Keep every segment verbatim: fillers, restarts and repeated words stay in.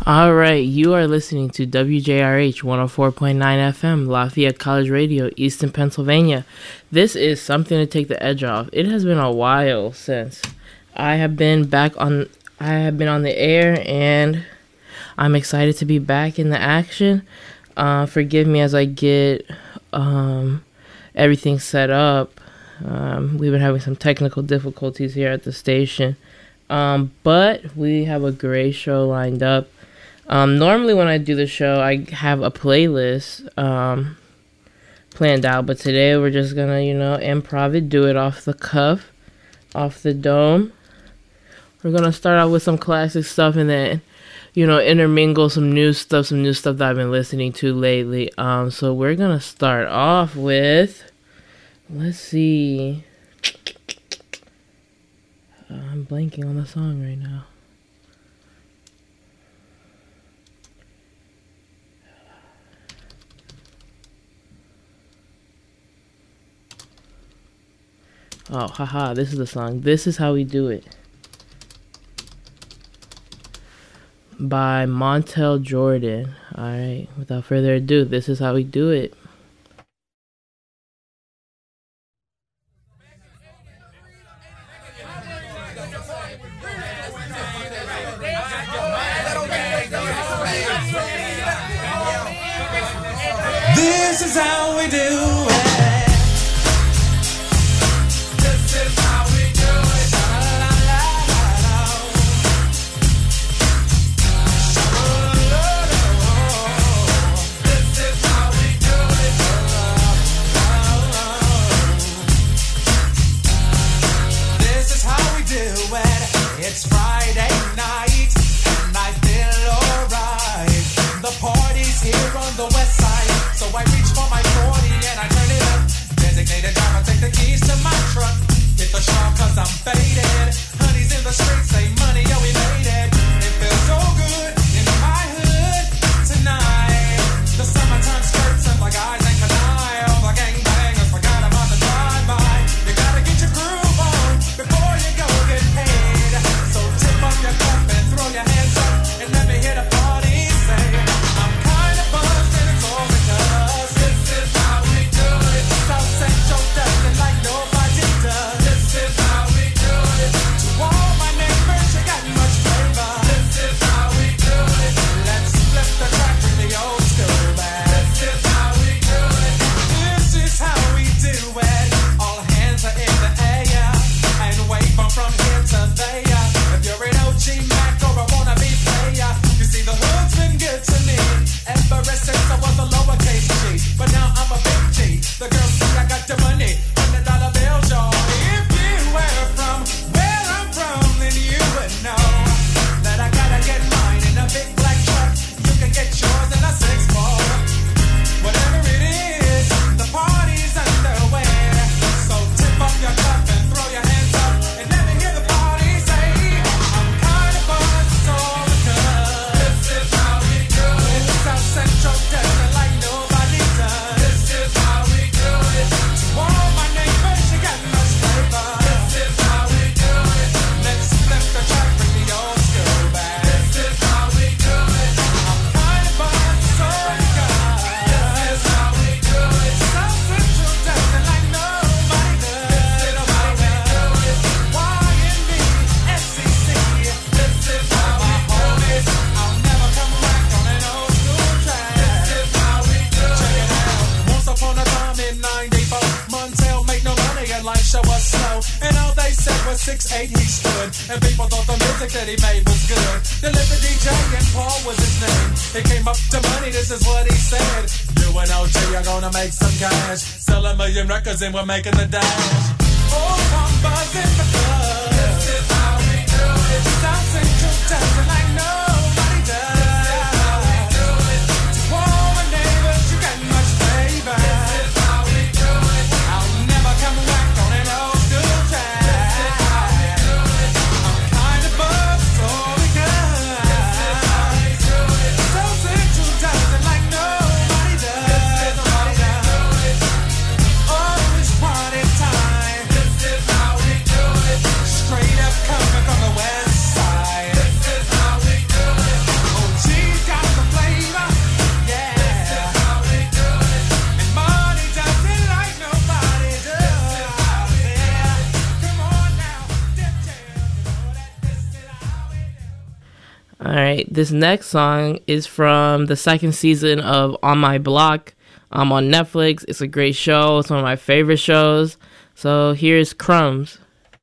All right, you are listening to W J R H one oh four point nine F M, Lafayette College Radio, Easton, Pennsylvania. This is something to take the edge off. It has been a while since I have been back on. I have been on the air, and I'm excited to be back in the action. Uh, forgive me as I get um, everything set up. Um, we've been having some technical difficulties here at the station, um, but we have a great show lined up. Um, normally when I do the show, I have a playlist um, planned out, but today we're just gonna, you know, improv it, do it off the cuff, off the dome. We're gonna start out with some classic stuff and then, you know, intermingle some new stuff, some new stuff that I've been listening to lately. Um, so we're gonna start off with, let's see, uh, I'm blanking on the song right now. Oh, haha, this is the song. This Is How We Do It by Montel Jordan. Alright, without further ado, this is how we do it. This is how we do it. It's Friday night, and I feel alright. The party's here on the west side, so I reach for my forty and I turn it up. Designated driver, take the keys to my truck. Hit the shop cause I'm faded. Honey's in the streets, say money, yo, we made it. It feels so good in my hood tonight. The summertime skirts and my guys ain't canine. All the gangbangers forgot about the drive-by. You gotta get your groove on before you go get paid. So tip up your cup and throw your hands up and let me hear the party say, I'm kind of buzzed and it's all because this is how we do it. South Central does it like nobody does. This is how we do it. To all my neighbors, you got much flavor. This is how we do it. Let's flip the track with the old school band. This is how we do it. This is how we do it. All hands are in the air and wave from from here to there. If you're an O G Mac or a wannabe player, you see the hood's been good to me ever since I was a lowercase G. But now I'm a big G. The girls say I got the money, hundred dollar bills, y'all. If you were from where I'm from, then you would know that I gotta get mine in a big black truck. You can get yours in a six four. Whatever it is, the party's underway. So tip up your cup and throw your hands up and let me hear the party say, I'm kind of buzzed, it's all because this is how we do it. South Central does it like nobody does. This is how we do it. To all my neighbors, you got much flavor. This is how we do it. Let's flip the track with the old school band. This is how we do it. I'm kind of buzzed, it's all because this is how we do it. South Central does it like nobody does. This is how we do it. Y N B, S C C. This is how we do it. I'll never come back on an old school track. This is how we do it. Check it out. Once upon a time in ninety-four, Montel made no money and life show was slow. And all they said was six eight he stood. And people thought the music that he made was good. The living D J and Paul was his name. He came up to money, this is what he said. You and O G are gonna make some cash. Sell a million records and we're making the dash. Oh, I'm buzzing because this is how we do it. South Central does it like nobody does. This is how we do it. To all my neighbors, you got much flavor. This is how we do it. I'll never come back on an old school track. This is how we do it. I'm kind of buzzed, so because this is how we do it. South Central does it like nobody does. This is how we do it. Oh, it's party time. This is how we do it. All right, this next song is from the second season of On My Block. I'm on Netflix. It's a great show. It's one of my favorite shows. So here's Crumbs.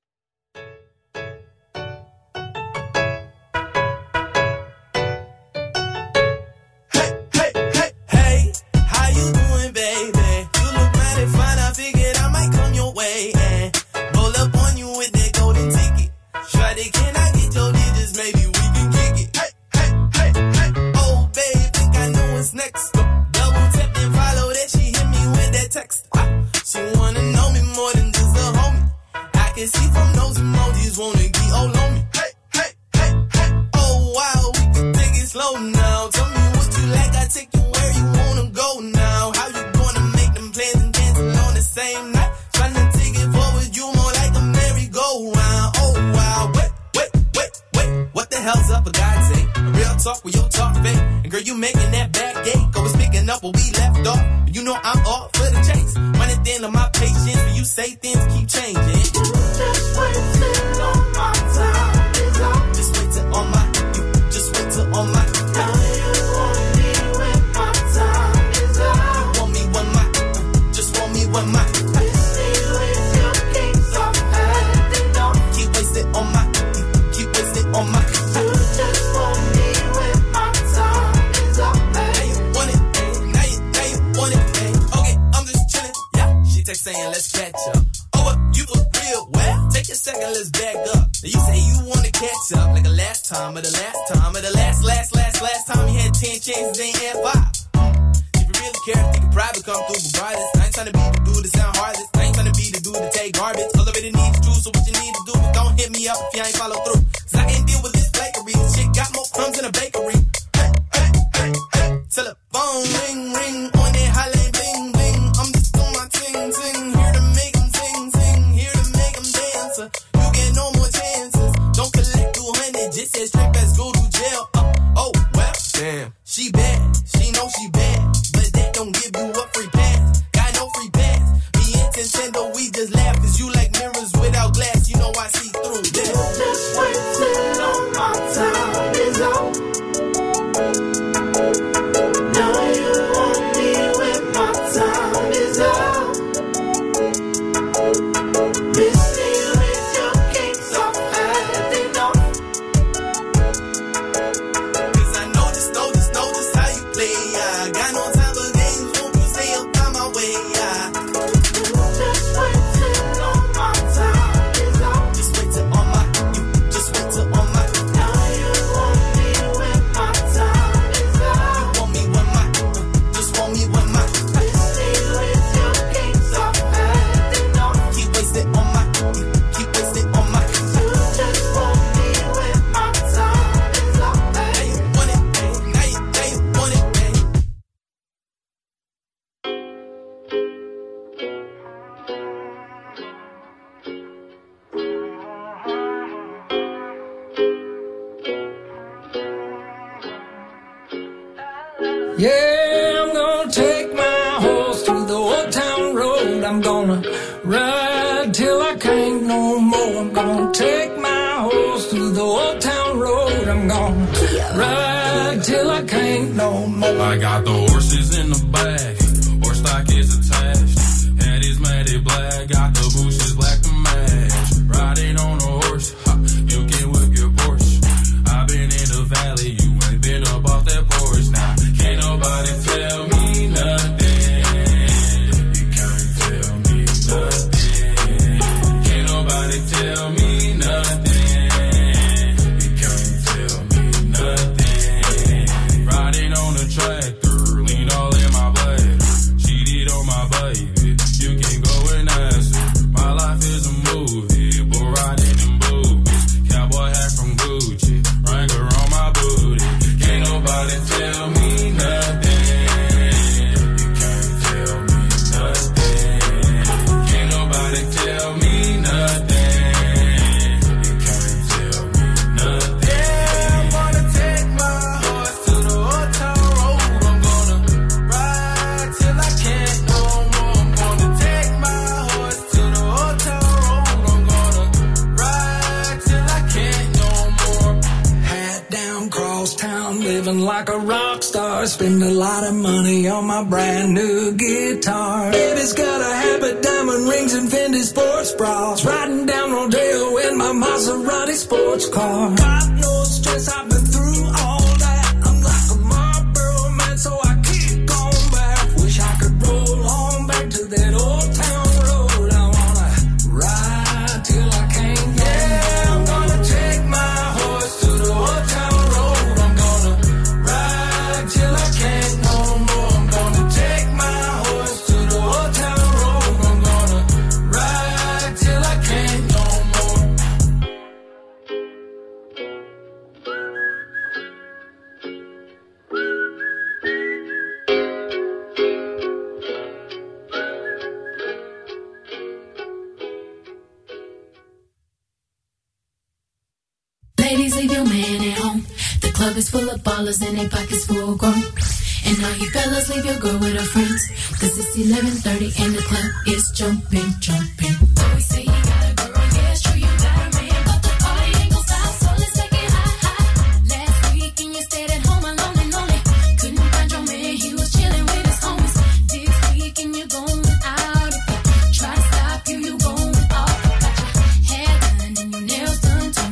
Yeah, I'm gonna take my horse to the old town road. I'm gonna ride till I can't no more. I'm gonna take my horse to the old town road. I'm gonna ride till I can't no more. I got the horses in the back, horse stock is attached. Head is matted black, got the bushes black to match. Riding on a horse, ha, you can whip your Porsche. I've been in the valley, you ain't been up off that porch. Now, can't nobody tell me nothing. You can't tell me nothing. Can't nobody tell me nothing. You can't tell me nothing. Riding on the tractor, lean all in my blood. Cheated on my baby, you can go and ask her. My life is a movie, bull riding in boobies. Cowboy hat from Gucci, Wrangler on my booty. Can't nobody tell me nothing. You can't tell me nothing. Can't nobody tell me nothing. You can't tell me nothing. Yeah, I'm gonna take my horse to the old town road. I'm gonna ride till I can't no more. I'm gonna take my horse to the old town road. I'm gonna ride till I can't no more. Hat down, crawl across town, living like a rock star. Spend a lot of money on my brand new guitar. Baby's got a habit, diamond rings and Fendi sports bras. Riding down Rodeo in my Maserati sports car. Got no stress, I've been through all that. I'm like a Marlboro man, so I keep going back. Wish I could roll on back to that old town road. I wanna ride till I can't. Yeah, I'm gonna take my horse to the old town road. I'm gonna ride till I can't no more. I'm gonna take my horse to the old town road. I'm gonna ride till I can't no more. Ladies, leave your man at home. The club is full of ballers and they pockets full grown. And all you fellas, leave your girl with her friends. Cause it's eleven thirty and the club is jumping, jumping. Always say you got a girl, yeah, it's true, you got a man. But the party ain't gon' stop, so let's make it hot, hot. Last weekend you stayed at home alone and lonely. Couldn't find your man, he was chilling with his homies. This weekend you're going out. If you try to stop you, you going off. Got your hair done and your nails done too.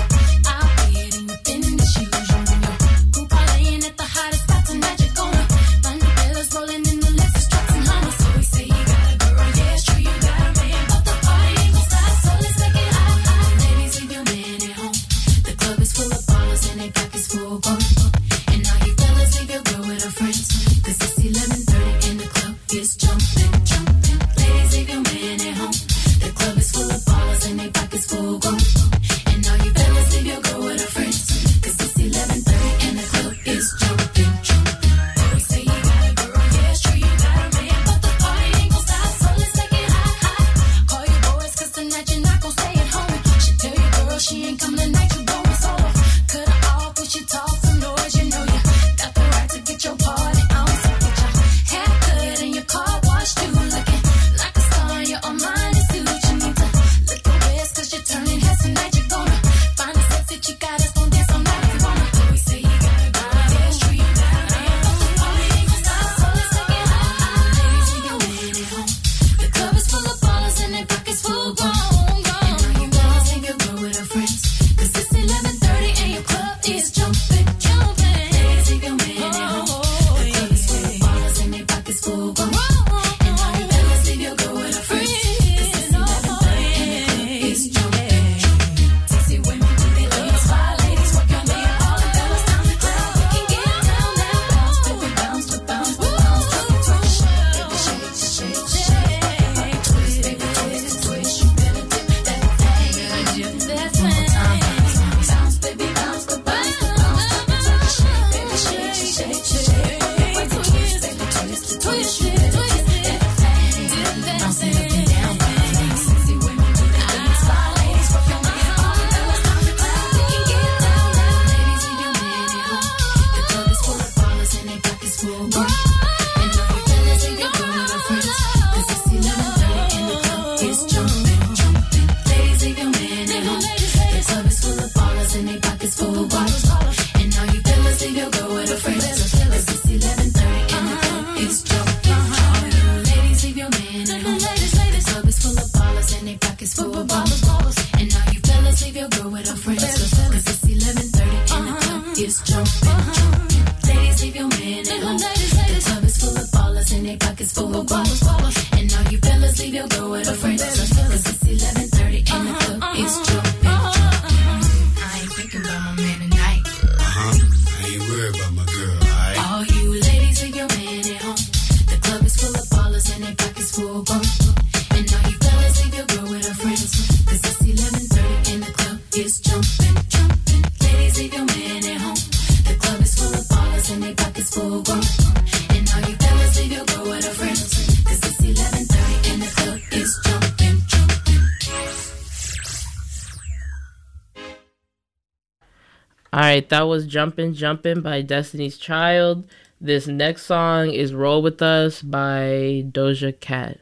Alright, that was Jumpin' Jumpin' by Destiny's Child. This next song is Roll With Us by Doja Cat.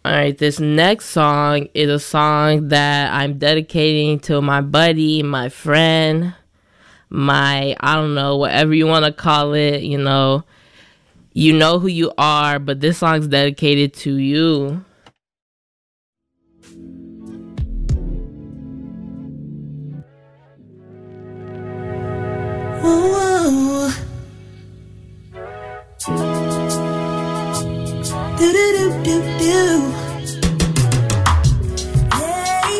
Alright, this next song is a song that I'm dedicating to my buddy, my friend, my, I don't know, whatever you want to call it, you know. You know who you are, but this song's dedicated to you. Ooh. Do do do do do. Yay.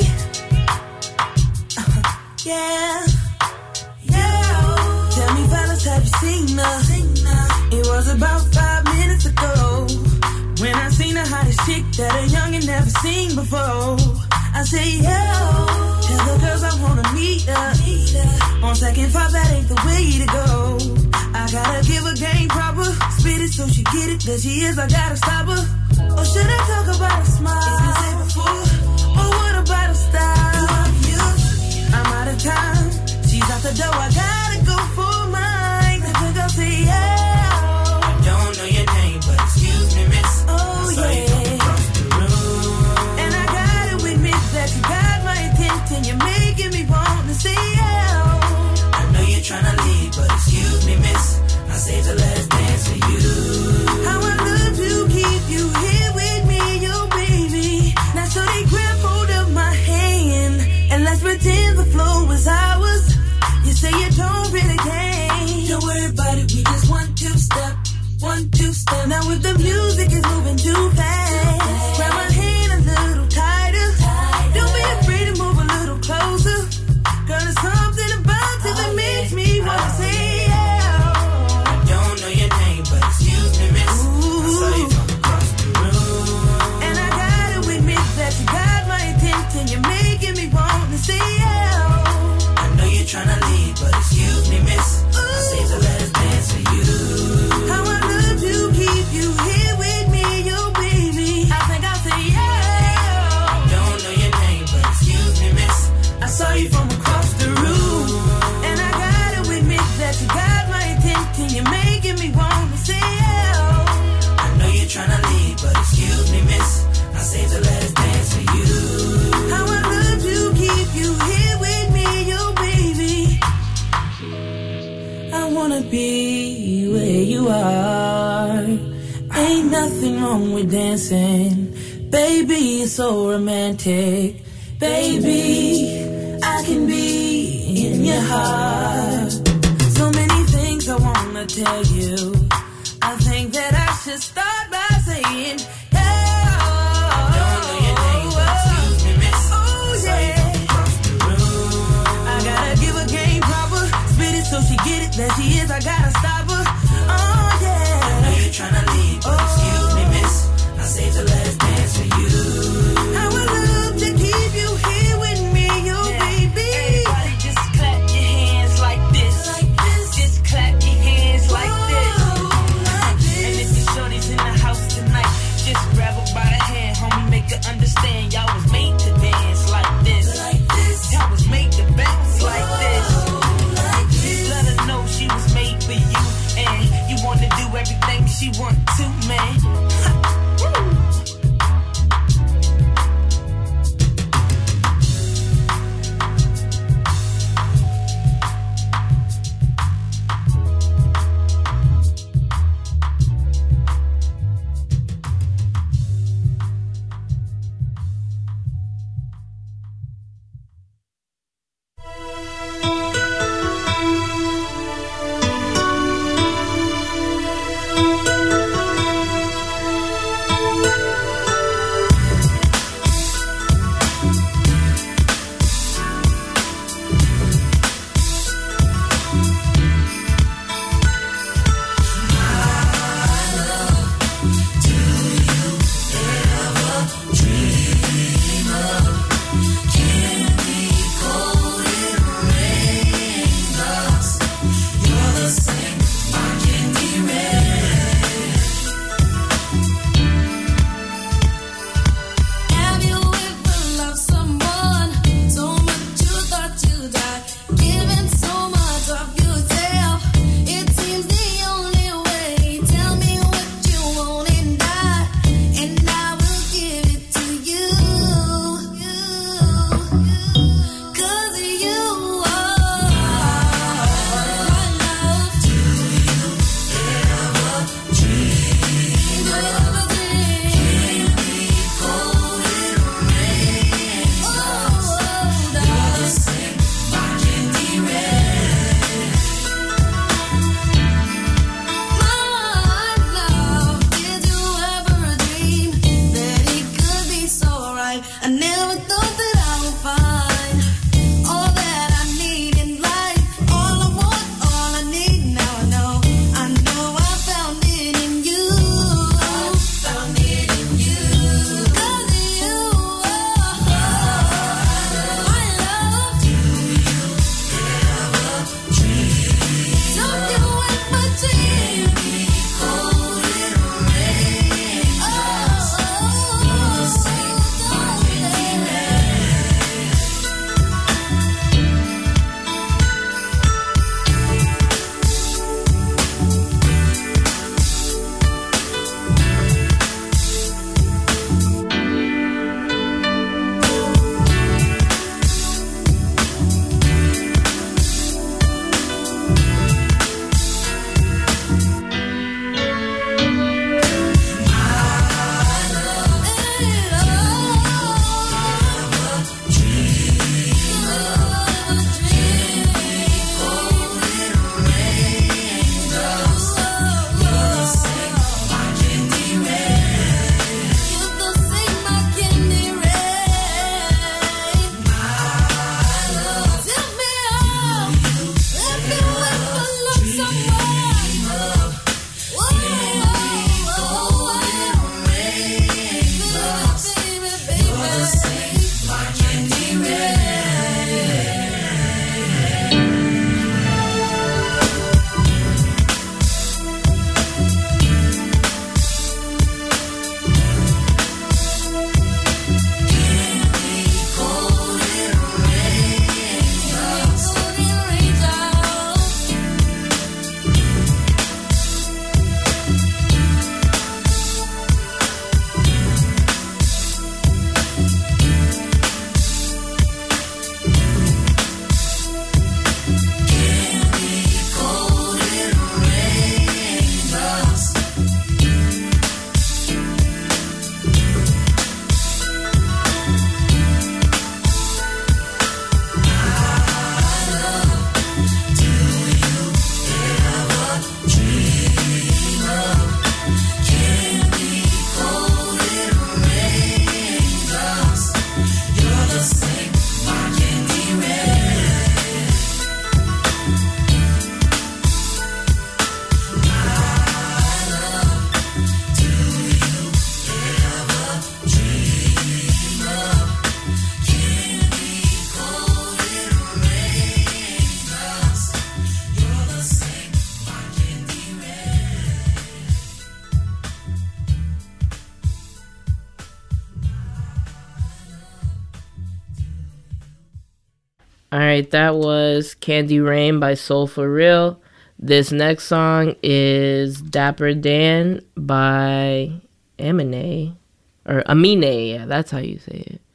Uh-huh. Yeah. Yeah. Tell me, fellas, have you seen her? It was about five minutes ago when I seen the hottest chick that a youngin' never seen before. I say, yo, tell the girls I wanna meet her. On second thought, that ain't the way to go. I gotta give her game proper, spit it so she get it. There she is, I gotta stop her. Or should I talk about a smile? It's been said before. Or what about a style? I'm out of time. She's out the door, I gotta go for mine. The girl say, yeah. I don't know your name, but excuse me, miss. Oh, yeah. Across the room. And I gotta admit that you got my attention. You're making me want to say, yeah. I know you're trying to leave, but excuse me, miss. I saved the last dance for you. How I love to keep you here with me, yo, baby. Now so they grab hold of my hand and let's pretend the flow was ours. You say you don't really care. Don't worry about it, we just one two step, one two step. Now if the music is moving too fast, grab my hand a little tighter. Don't be afraid to move a little closer. Girl, there's something about it that makes me wanna say yeah. I don't know your name, but excuse me, miss. Ooh. I saw you from across the room. And I gotta admit that you got my attention. You're making me wanna say yeah. I know you're trying to leave, but excuse me, miss. Ooh. I saved the last dance for you. How I love to keep you here with me, yo, baby. I think I'll say yeah. I don't know your name, but excuse me, miss. I saw you from across the room. And I gotta admit that you got my attention. You're making me want to say yeah. I know you're trying to leave, but excuse me, miss. I saved the last dance for you. How I love to keep you here with me, yo, baby. I wanna be where you are. Ain't nothing wrong with dancing. Baby, it's so romantic. Baby, I can be in your heart. So many things I wanna tell you. I think that I should start by saying, yeah. I don't know your name, but excuse me, miss. Oh, yeah. Across the room. I gotta give her game proper. Spit it so she get it. There she is, I gotta stop her. Oh, yeah. I know you're trying to leave, but oh. Excuse me, miss. I saved the last dance for you. I would love to keep you here with me, yo, yeah. Baby. Everybody just clap your hands like this. Like this. Just clap your hands like oh, this. Like this. And if your shorty's in the house tonight, just grab her by the hand, homie, make her understand. Y'all was made to dance like this. Like this. Y'all was made to bounce like this. Like this. Let her know she was made for you, and you want to do everything she want to, man. All right, that was Candy Rain by Soul For Real. This next song is Dapper Dan by Amine, or Amine, yeah, that's how you say it.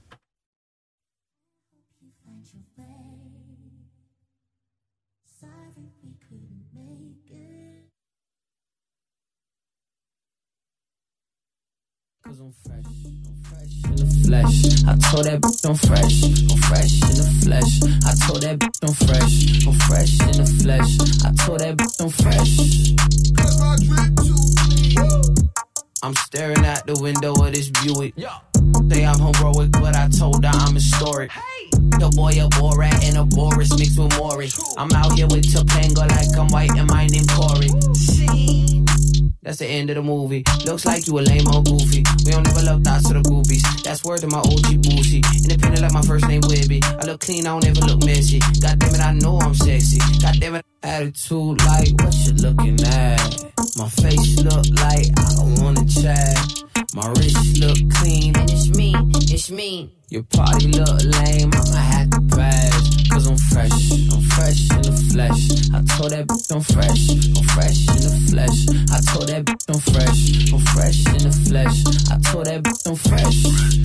Cause I'm fresh, I'm fresh in the flesh. I told that bitch I'm fresh, I'm fresh in the flesh. I told that bitch I'm fresh, I'm fresh in the flesh. I told that bitch I'm fresh. Cause my drip too clean. I'm staring out the window of this Buick. Say I'm heroic, but I told her I'm historic. The boy a Borat and a Boris mixed with Maury. I'm out here with Topanga like I'm white and my name Corey. That's the end of the movie. Looks like you a lame or goofy. We don't ever love thoughts to the groupies. That's word to my O G Boosie. Independent like my first name Webby. I look clean, I don't ever look messy. God damn it, I know I'm sexy. God damn it, attitude like what you looking at. My face look like I don't wanna chat. My wrist look clean and it's mean, it's mean. Your party look lame, I'ma have to pass. Cause I'm fresh, I'm fresh in the flesh. I told that bitch I'm fresh, I'm fresh in the flesh. I told that bitch I'm fresh, I'm fresh in the flesh. I told that bitch I'm fresh.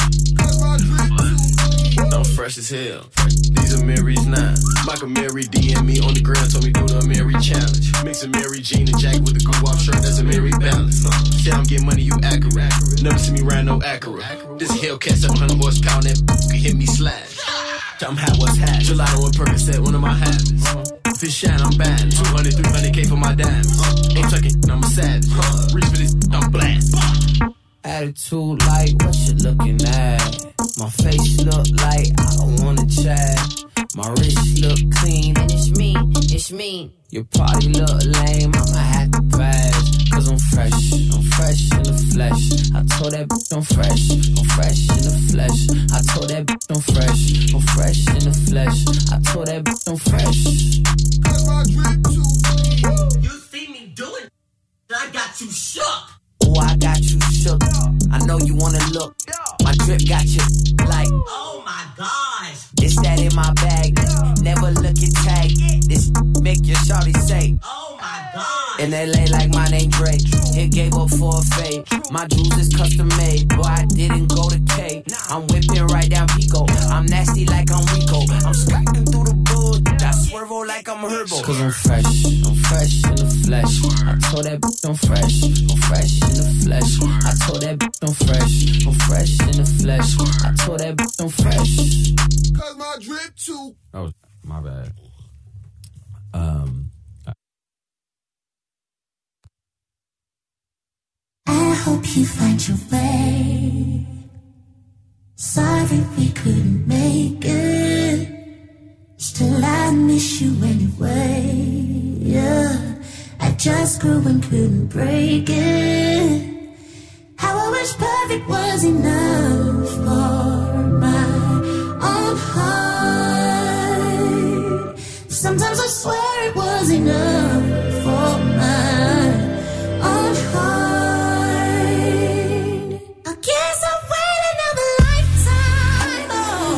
I'm fresh as hell. These are Mary's now. Michael Mary D M me on the ground, told me do the Mary challenge. Mix a Mary Jean and Jack with the goo off shirt, that's a Mary balance. Say I'm getting money, you accurate. Never see me ride no Acura. This Hellcat seven hundred horsepower, that can hit me slash. I'm hot, what's hot? Gelato and Percocet, one of my habits. If it's shine, I'm bad. two hundred, three hundred K for my diamonds. Ain't talking, I'm a savage. Reach for this, I'm blast. Attitude like what you looking at. My face look like I don't wanna chat. My wrist look clean and it's mean, it's mean. Your party look lame, I'ma have to pass. Cause I'm fresh, I'm fresh in the flesh. I told that bitch I'm fresh, I'm fresh in the flesh. I told that bitch I'm fresh, I'm fresh in the flesh. I told that bitch I'm fresh. Cause my drip too clean. You see me doing, I got you shook. Oh, I got you shook. I know you wanna look. My drip got you like, oh my gosh. This that in my bag. Never look at tag. This make your shawty say, oh my gosh. In L A like my name Drake. It gave up for a fade. My jewels is custom made. Boy, I didn't go to K. I'm whipping right down Pico. I'm nasty like I'm Rico. I'm skiting through the bull. I swervo like I'm Herbo. Cause I'm fresh, I'm fresh in the flesh. I told that bitch I'm fresh, I'm fresh in the flesh. I told that bitch I'm fresh, I'm fresh in the flesh. I told that bitch I'm fresh. Cause my drip too. Oh, my bad. Um. I hope you find your way. Sorry we couldn't make it. Still I miss you anyway. Yeah, I just grew and couldn't break it. How I wish perfect was enough for my own heart. Sometimes I swear it was enough for my own heart. I guess I'll wait another lifetime. Oh.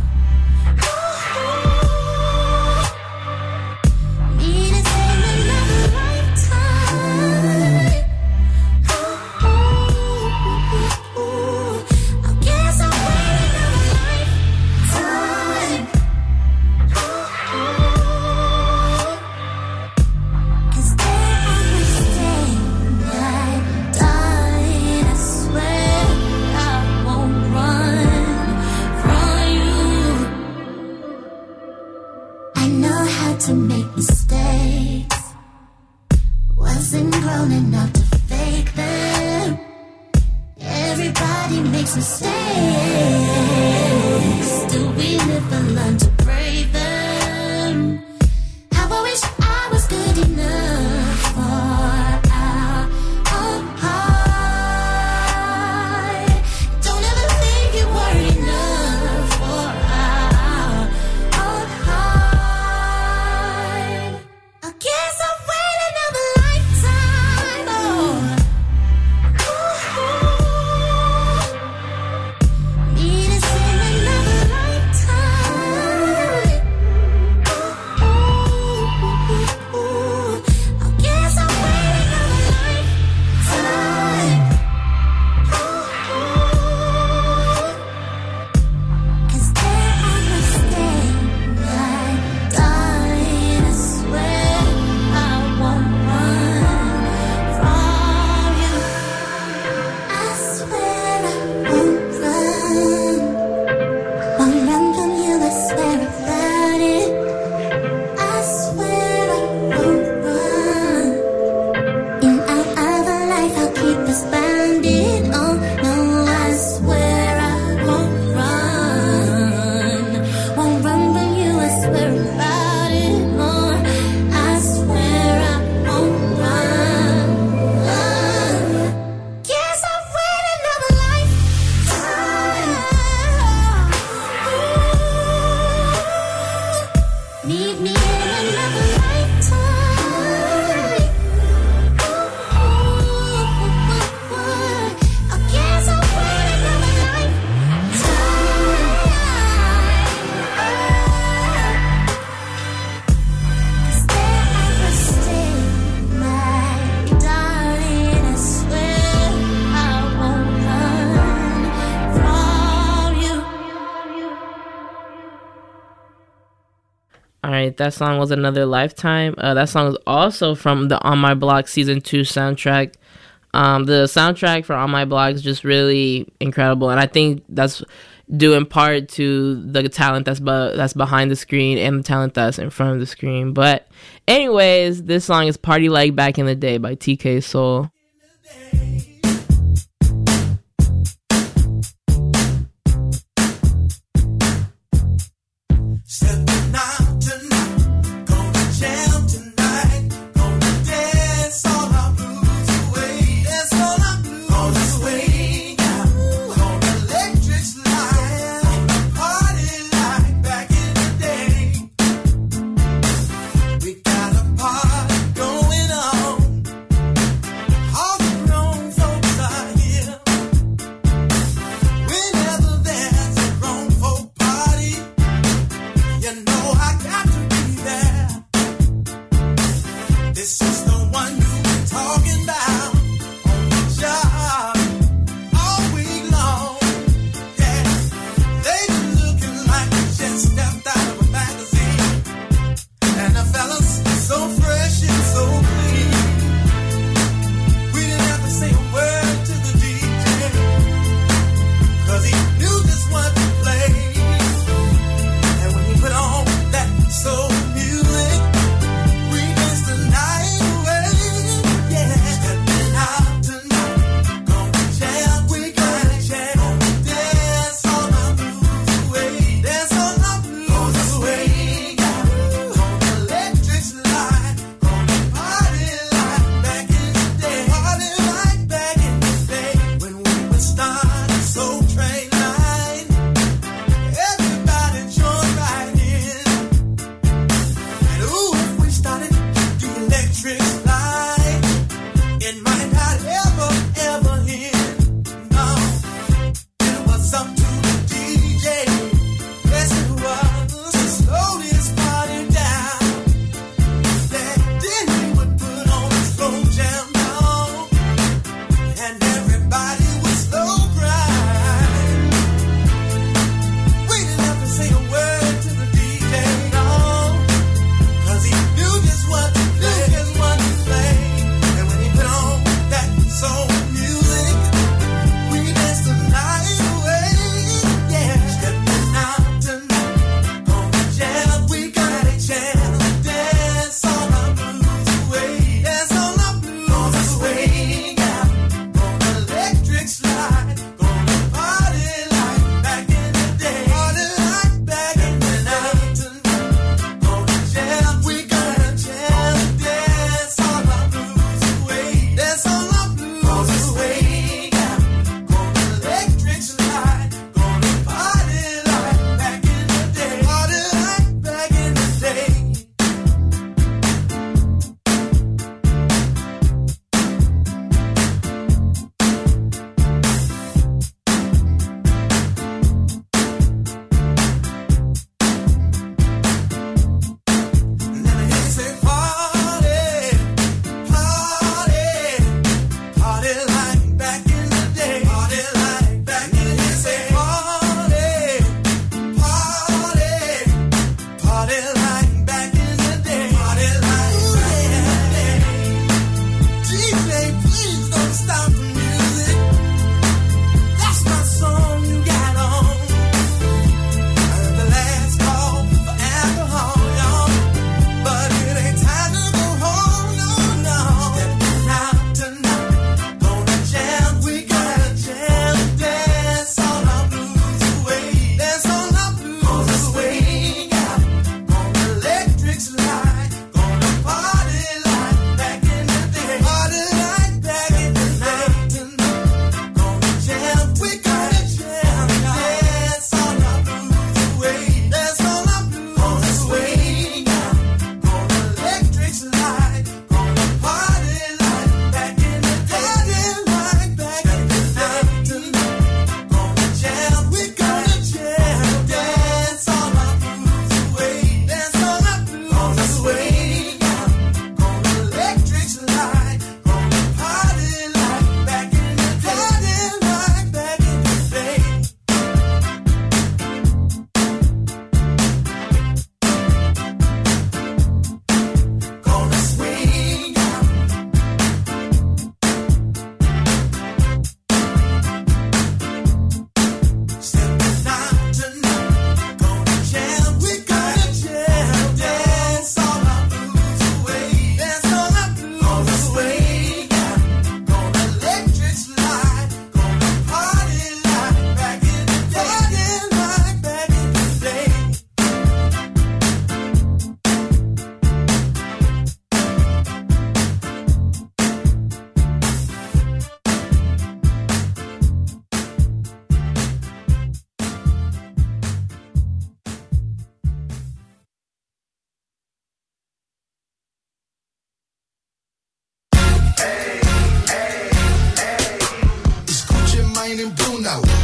To make mistakes, wasn't grown enough to fake them. Everybody makes mistakes, still we never learn to brave them. How I wish I was good enough for our own heart. Don't ever think you were enough for our own heart. I guess I'll wait another lifetime. Oh, ooh, need to sing another lifetime. right. That song was Another Lifetime. Uh, that song is also from the On My Block Season two soundtrack. Um, the soundtrack for On My Block is just really incredible, and I think that's due in part to the talent that's be- that's behind the screen and the talent that's in front of the screen. But anyways, this song is Party Like Back in the Day by T K Soul. Stepping out tonight, gonna jam tonight, gonna dance all our blues away, dance all our blues, gonna swing out, gonna electric slide, gonna party like back in the day. We got a party going on, all the grown folks are here. Whenever there's a grown folk party, you know I got to be there. This is the one you've been talking about on the job all week long. Yeah, they been looking like they just stepped out of a magazine, and the fellas so fresh and so clean. We didn't have to say a word to the D J, 'cause he knew just what to play. And when he put on that soul music, we danced the night away. Yeah, stepping out tonight, gonna jam, we gonna jam, gonna dance all our blues away, dance all our blues away. Gonna electric slide, gonna party like back in the day, party like back in the day when we were starting Soul Train line. Everybody joined right in. And ooh, if we started the electric slide, it might not ever, ever end. No, it was up to the D J. Yes, it was. To slow this party down. Then, then he would put on a slow jam down, and everybody would slow grind. We didn't have to say a word to the D J, no, 'cause he knew just what to play, just what to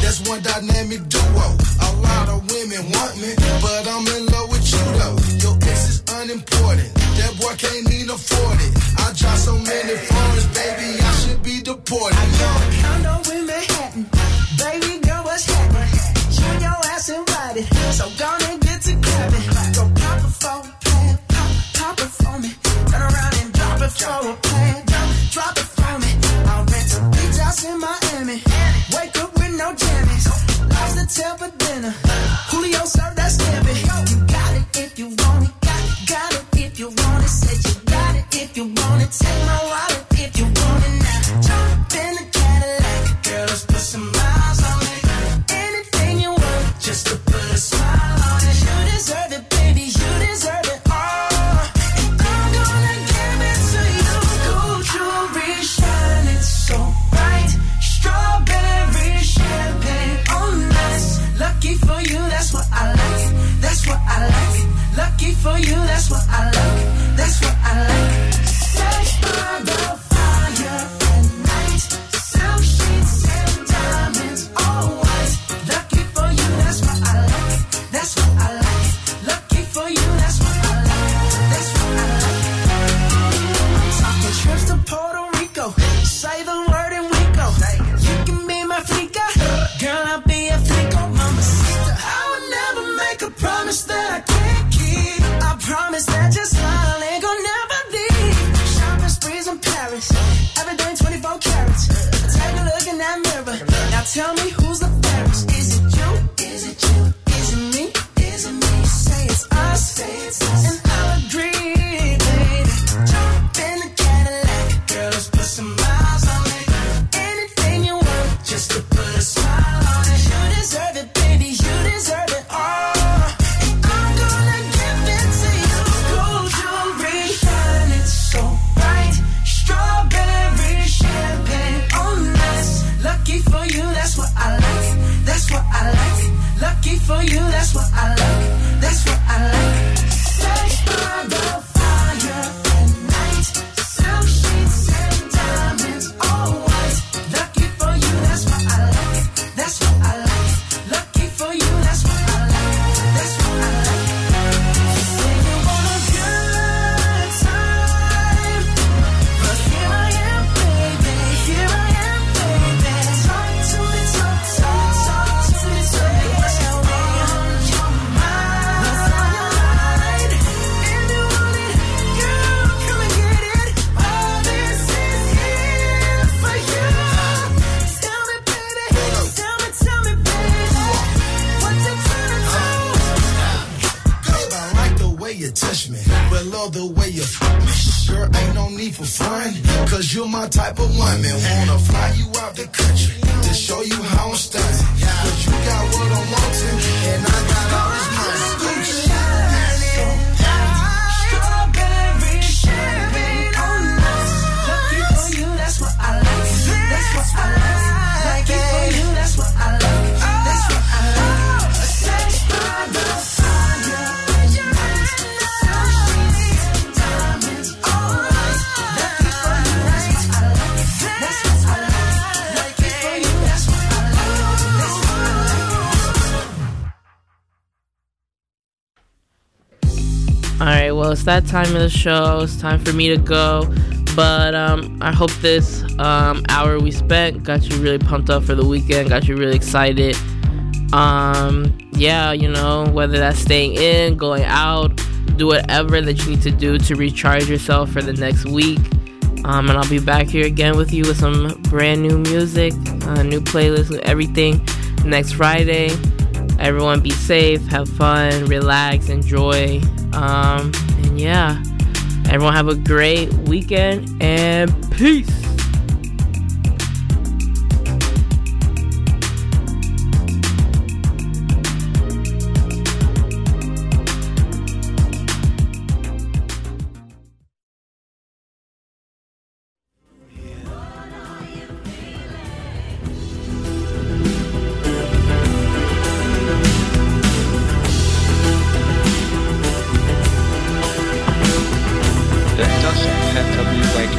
That's one dynamic duo. A lot of women want me, but I'm in love with you though. Your ex is unimportant. That boy can't even afford it. I drive so many foreigns, baby, I should be deported. I got a condo in Manhattan. Baby girl, what's happening? You and your ass invited, so gonna get to clapping. Go pop it for a plan, pop, pop it for me. Turn around and drop it for a plan, drop, drop it for me. I'll rent a beach house in Miami. Wake up with no jammies. Lobster tail for dinner. Julio served that scampi. You got it if you want it. Got it, got it if you want it. Said you got it if you want it. Take my wallet if you want it now. Jump in the Cadillac. Girl, let's put some miles on it. Anything you want, just to put a smile on it. You deserve it, baby. You deserve it all. And I'm gonna give it to you. Gold jewelry shining so bright. Strawberry champagne on us. Lucky for you, that's what I like. That's what I like. Lucky for you, that's what I like. That's what I like. Sex by the fire at night. Silk sheets and diamonds, all white. Lucky for you, that's what I like. That's what I like. Lucky for you, that's what I like. That's what I like. I'm talking trips to Puerto Rico. Say the word and we go. You can be my flica. Girl, I'll be a flico, mama sister. I would never make a promise that I can't keep. I promise that your smile ain't gonna never leave. Shopping sprees in Paris. Everything twenty-four carats. Take a look in that mirror. Now tell me who's the fairest. Is it you? Is it you? Is it me? Is it me? Say it's us. Say it's us. And I'll agree, baby. Jump in the Cadillac. Girl, let's put some miles on it. Anything you want, just to put a smile on it. You deserve it, baby. You deserve it all. And I'm gonna give it to you. Gold jewelry shining so bright. Strawberry champagne on us. Lucky for you, that's what I like. That's what I like. Lucky for you, that's what I like. That's what I like. Sex by the fire at night. Silk sheets and diamonds, all white. Lucky for you, that's what I like. That's what I like. Lucky for you, that's what I like. That's what I like. You say you want a good time, but here I am, baby. Here I am, baby. Talk to me, talk, talk, talk to me, talk me. What's on your mind? What's on your mind? If you want it, girl, come and get it. All this is here for you. Tell me, baby. Tell me, tell me, baby. What you tryna do? Babe, I like the way you touch me, but love the way you fuck me. Girl, ain't no need for fun, cause you're my type of woman. Wanna fly you out the country to show you how I'm stunning. Cause you got what I'm wanting, and I got all this money. Gucci. Strawberry champagne on us. Lucky for you, that's what I like. That's what I like. Lucky for you, that's what I like. That's what I like. Sex by the fire at night. Silk sheets and diamonds, all white. Lucky for you, that's what I like. That's what I like. Lucky for you, that's what I like. That's what I like. All right, well, it's that time of the show. It's time for me to go. But um, I hope this um, hour we spent got you really pumped up for the weekend, got you really excited. Um, yeah, you know, whether that's staying in, going out, do whatever that you need to do to recharge yourself for the next week. Um, and I'll be back here again with you with some brand new music, uh, new playlist, everything next Friday. Everyone be safe, have fun, relax, enjoy. Um, and yeah, everyone have a great weekend and peace.